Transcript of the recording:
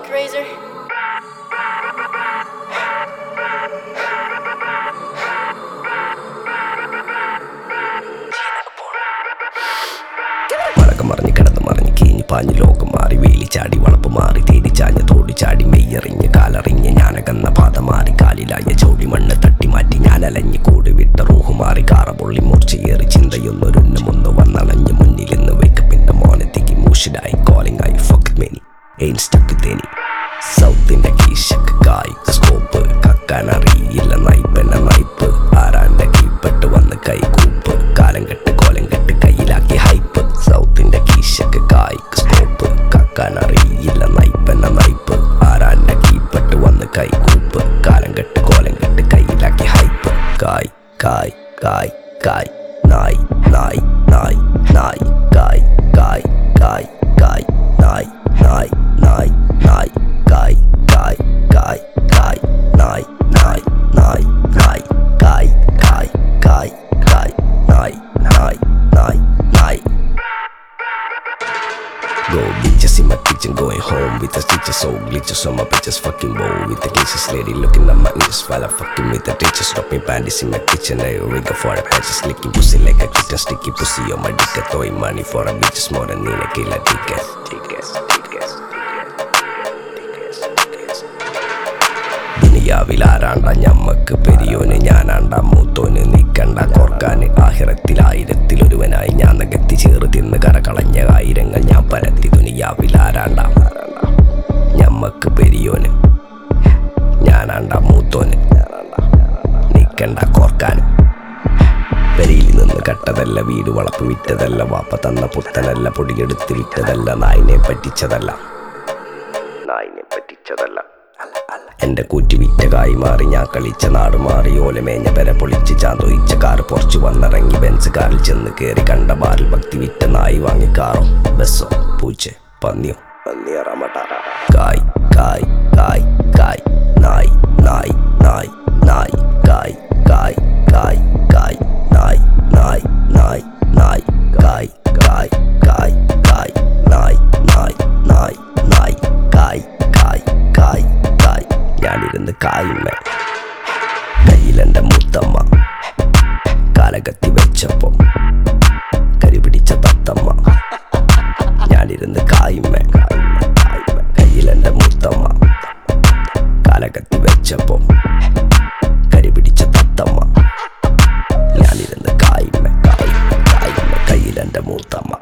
razor. മറഞ്ഞ് കിടന്ന് മറിഞ്ഞ് കീഞ്ഞ് പാഞ്ഞ് ലോകം മാറി വേലി ചാടി വളപ്പ് മാറി തേടി ചാഞ്ഞ തോടി ചാടി മെയ്യറിഞ്ഞ് കാലറിഞ്ഞ് ഞാനകന്ന പാത മാറി കാലിലായ ചോടി മണ്ണ് തട്ടി മാറ്റി ഞാൻ അലഞ്ഞ് കൂടി വിട്ട റൂഹ് മാറി കാറ പൊള്ളി മൂർച്ചയേറി ചിന്തയൊന്നൊരുന്നമൊന്ന് വന്നണഞ്ഞ് മുന്നിലെന്ന് വേക്കപ്പിന്റെ മോനത്തേക്ക് മൂഷിഡായി കോളിംഗ് ആയി ഫക്ക് മെനി എയിൻ സ്റ്റക്ക് തേനി സൗത്തിന്റെ കീശക്ക് കായ്ക്ക് സ്കോപ്പ് കക്കാനറിയില്ല നയിപ്പെന്ന നയിപ്പ് ആരാന്റെ കീപ്പെട്ട് വന്ന് കൈകൂപ്പ് കാലം കെട്ട് കോലം കെട്ട് കയ്യിലാക്കി ഹൈപ്പ് സൗത്തിന്റെ കീശക്ക് കായ്ക്ക് സ്കോപ്പ് കക്കാനറിയില്ല നയിപ്പെന്ന നയിപ്പ് ആരാന്റെ കീപ്പെട്ട് വന്ന് കൈകൂപ്പ് കാലം കെട്ട് കോലം കെട്ട് കയ്യിലാക്കി ഹൈപ്പ് കായ് കായ് കായ് കായ് നായ് നായ് നായ് നായ് കായ് കായ് കായ് കായ് നായ് നായ് നായ് നായ് കായ് കായ് കായ് കായ് നായ് നായ് നായ് നായ് കായ് കായ് കായ് കായ് നായ് നായ് നായ് നായ്. Go bitches in my kitchen, going home with the stitches, so glitches on my bitches fucking bow with the glitches, lady looking at my ears while I'm fucking with the teachers, dropping panties in my kitchen, I rig for the patches, licking pussy like a kitten, sticky pussy on my dick, throwing money for a bitches more than in a killer ticket. ദുനിയാവിലാരാണ്ട ഞമ്മക്ക് പെരിയോന് ഞാനാണ്ട മൂത്തോന് നീക്കണ്ട കോർക്കാന് ആഹിറത്തിലായിരത്തിലൊരുവനായി ഞാൻ നകത്തി ചേറ് തിന്ന് കരകളഞ്ഞ ആയിരങ്ങൾ ഞാൻ പരത്തി ദുനിയാവിലാരാണ്ട ഞമ്മക്ക് പെരിയോന് ഞാനാണ്ട മൂത്തോന് നീക്കണ്ട കോർക്കാന് പെരിയിൽ നിന്ന് കട്ടതല്ല വീട് വളപ്പ് വിറ്റതല്ല വാപ്പ തന്ന പുത്തനല്ല പൊടിയെടുത്ത് വിറ്റതല്ല നായിനെ പറ്റിച്ചതല്ല എന്റെ കൂറ്റി വിറ്റ കായി മാറി ഞാൻ കളിച്ച നാട് മാറി ഓലമേഞ്ഞ പെര പൊളിച്ച് ചാന്തൊയിച്ച കാറ് പൊറച്ചു വന്നിറങ്ങി ബെൻസ് കാറിൽ ചെന്ന് കയറി കണ്ട ബാറിൽ ഭക്തി വിറ്റ നായി വാങ്ങി കാറോ ബസ്സോ പൂച്ച പന്നിയോ കായ് കായ് കായ് കായ് നായ് നായ് നായ് നായ് കായ് കായ് കായ് കായ് നായ് നായ് നായ് നായ് കായ് കായ് കായ് കായ് നായ് നായ് നായ് നായ് കായ് കായ് കായ് കായ് ഞാനിരുന്ന് കായുമ്മ കയ്യിലെന്റെ മുത്തമ്മ കാലകത്തി വെച്ചപ്പോ കരിപിടിച്ച തത്തമ്മ ഞാനിരുന്ന് കായുമ്മ കയ്യിലെന്റെ മുത്തമ്മ കാലകത്തി വെച്ചപ്പോ കരിപിടിച്ച തത്തമ്മ ഞാനിരുന്ന് കായുമ്മ കയ്യിലെന്റെ മുത്തമ്മ.